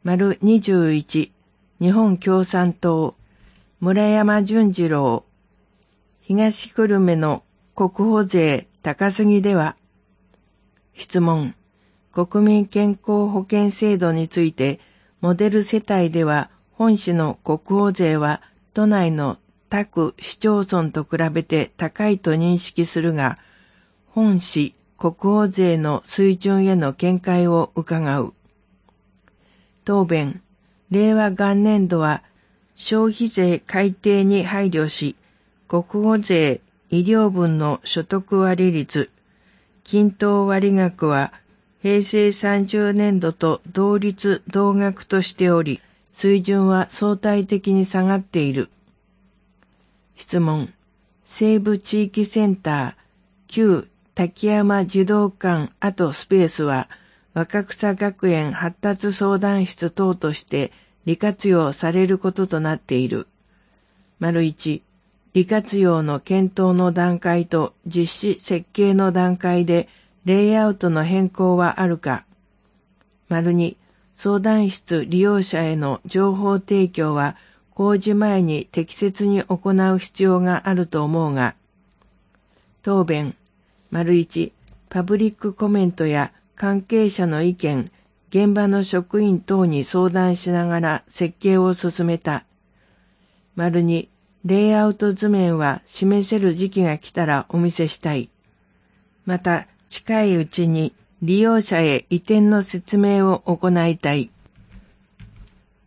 丸21、日本共産党、村山淳二郎、東久留米の国保税高すぎでは。質問。国民健康保険制度について、モデル世帯では本市の国保税は都内の他区市町村と比べて高いと認識するが、本市国保税の水準への見解を伺う。答弁。令和元年度は消費税改定に配慮し、国保税医療分の所得割率、均等割額は平成30年度と同率同額としており、水準は相対的に下がっている。質問。西部地域センター、旧滝山児童館跡スペースは、若草学園発達相談室等として利活用されることとなっている。丸1、利活用の検討の段階と実施設計の段階でレイアウトの変更はあるか。丸2、相談室利用者への情報提供は工事前に適切に行う必要があると思うが。答弁。丸1、パブリックコメントや関係者の意見、現場の職員等に相談しながら設計を進めた。丸2、レイアウト図面は示せる時期が来たらお見せしたい。また、近いうちに利用者へ移転の説明を行いたい。